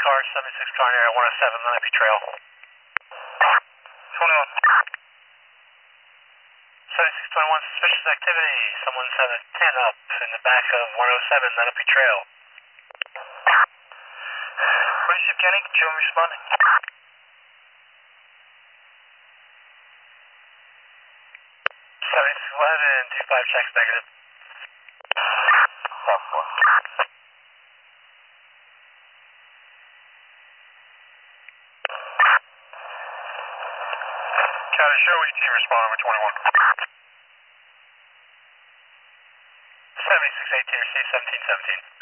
car, 76 car in area 107, Lenape Trail. 21. 7621, suspicious activity. Someone's had a tan up in the back of 107, Lenape Trail. What is it, Kenny? Jim responding. 7611, 25 checks negative. County show ET responding with 21. 7618 received 1717.